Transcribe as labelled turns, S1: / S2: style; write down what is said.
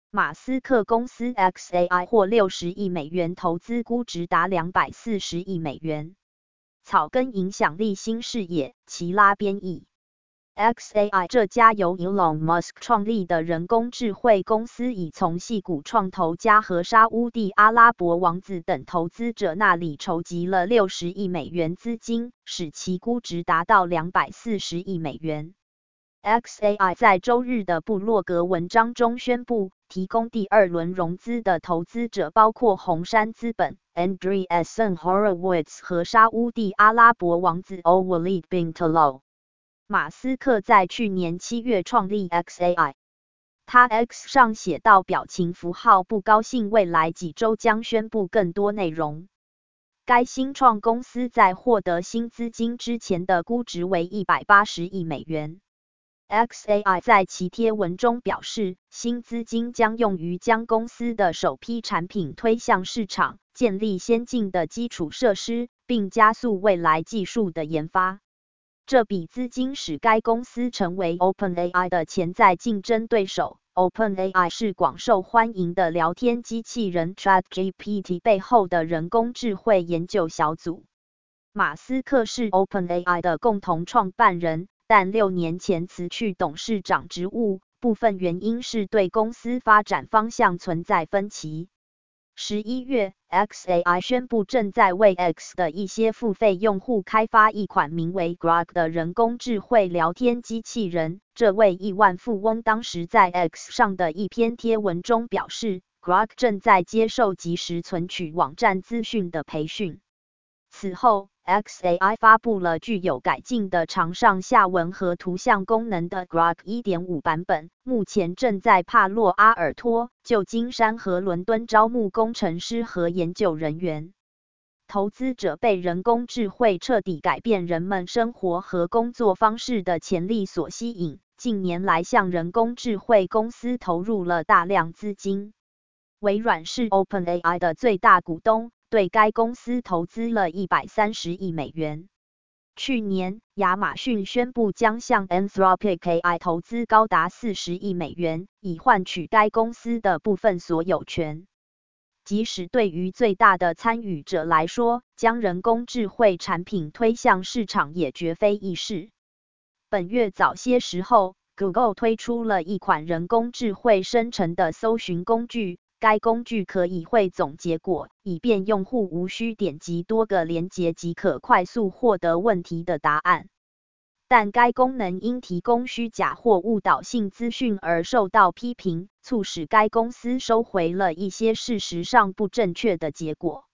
S1: 马斯克公司 XAI 获60亿美元投资，估值达240亿美元。草根影响力新事业，奇拉编译。XAI 这家由 Elon Musk 创立的人工智慧公司，已从矽谷创投家和沙乌地阿拉伯王子等投资者那里筹集了60亿美元资金，使其估值达到240亿美元。XAI 在周日的部落格文章中宣布，提供第二轮融资的投资者包括红杉资本、Andreessen Horowitz 和沙乌地阿拉伯王子 Walid bin Talal。马斯克在去年7月创立 XAI， 他 X 上写道表情符号不高兴，未来几周将宣布更多内容。该新创公司在获得新资金之前的估值为180亿美元。XAI 在其贴文中表示，新资金将用于将公司的首批产品推向市场，建立先进的基础设施，并加速未来技术的研发。这笔资金使该公司成为 OpenAI 的潜在竞争对手。OpenAI 是广受欢迎的聊天机器人 ChatGPT 背后的人工智慧研究小组。马斯克是 OpenAI 的共同创办人，但6年前辞去董事长职务，部分原因是对公司发展方向存在分歧。11月 ，XAI 宣布正在为 X 的一些付费用户开发一款名为 Grok 的人工智慧聊天机器人。这位亿万富翁当时在 X 上的一篇贴文中表示 ，Grok 正在接受即时存取网站资讯的培训。此后 ，XAI 发布了具有改进的长上下文和图像功能的 Grok 1.5 版本，目前正在帕洛阿尔托、旧金山和伦敦招募工程师和研究人员。投资者被人工智慧彻底改变人们生活和工作方式的潜力所吸引，近年来向人工智慧公司投入了大量资金。微软是 OpenAI 的最大股东，对该公司投资了130亿美元。去年，亚马逊宣布将向 Anthropic AI 投资高达40亿美元，以换取该公司的部分所有权。即使对于最大的参与者来说，将人工智慧产品推向市场也绝非易事。本月早些时候， Google 推出了一款人工智慧生成的搜寻工具。该工具可以汇总结果，以便用户无需点击多个连结即可快速获得问题的答案。但该功能因提供虚假或误导性资讯而受到批评，促使该公司收回了一些事实上不正确的结果。